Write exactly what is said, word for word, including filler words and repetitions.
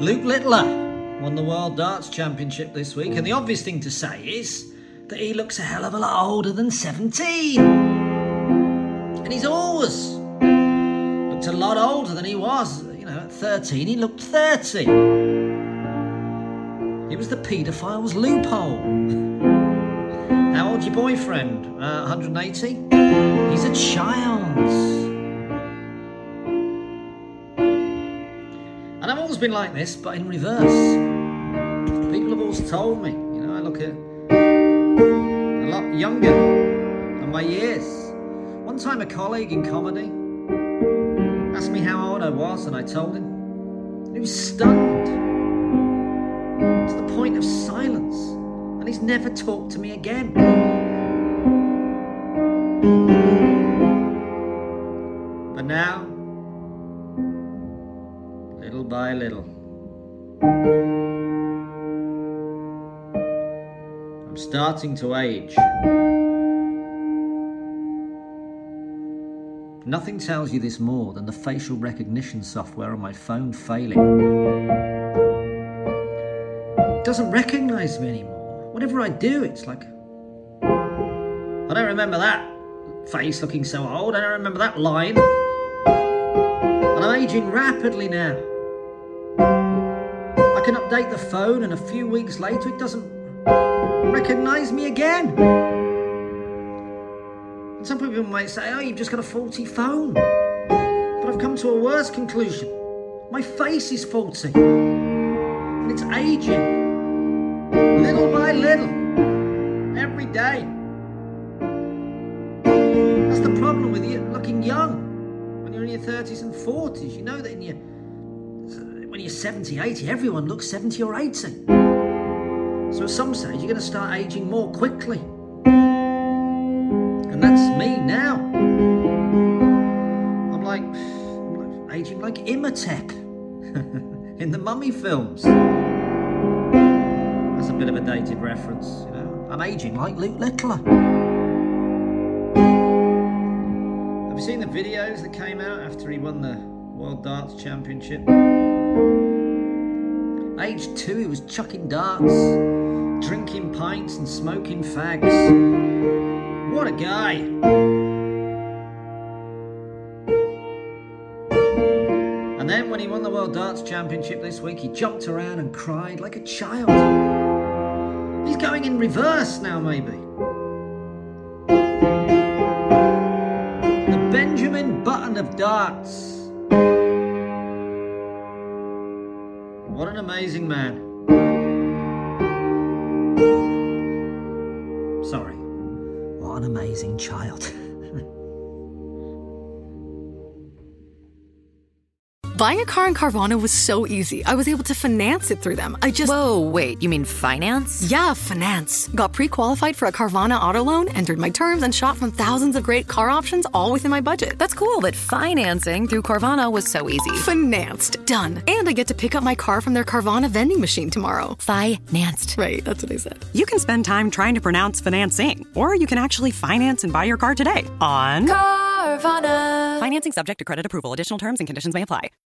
Luke Littler won the World Darts Championship this week, and the obvious thing to say is that he looks a hell of a lot older than seventeen. And he's always looked a lot older than he was. You know, at thirteen, he looked thirty. It was the paedophile's loophole. How old's your boyfriend? Uh, one hundred eighty? He's a child. And I've always been like this, but in reverse. People have always told me, you know, I look at a lot younger than my years. One time a colleague in comedy asked me how old I was, and I told him. And he was stunned to the point of silence, and he's never talked to me again. But now, little by little, I'm starting to age. Nothing tells you this more than the facial recognition software on my phone failing. It doesn't recognize me anymore. Whatever I do, it's like, I don't remember that face looking so old. I don't remember that line. And I'm aging rapidly now. I can update the phone, and a few weeks later it doesn't recognize me again. And some people might say, oh, you've just got a faulty phone. But I've come to a worse conclusion. My face is faulty. And it's aging. Little by little. Every day. That's the problem with you looking young. When you're in your thirties and forties, you know that in your when you're seventy, eighty, everyone looks seventy or eighty. So at some stage, you're going to start aging more quickly. And that's me now. I'm like, I'm like aging like Imhotep in the Mummy films. That's a bit of a dated reference, you know. I'm aging like Luke Littler. Have you seen the videos that came out after he won the World Darts Championship? Age two, he was chucking darts, drinking pints and smoking fags. What a guy. And then when he won the World Darts Championship this week, he jumped around and cried like a child. He's going in reverse now, maybe. The Benjamin Button of darts. What an amazing man. Sorry. What an amazing child. Buying a car in Carvana was so easy. I was able to finance it through them. I just... Whoa, wait, you mean finance? Yeah, finance. Got pre-qualified for a Carvana auto loan, entered my terms, and shot from thousands of great car options, all within my budget. That's cool, but financing through Carvana was so easy. Financed. Done. And I get to pick up my car from their Carvana vending machine tomorrow. Financed. Right, that's what I said. You can spend time trying to pronounce financing, or you can actually finance and buy your car today on Carvana. Financing subject to credit approval. Additional terms and conditions may apply.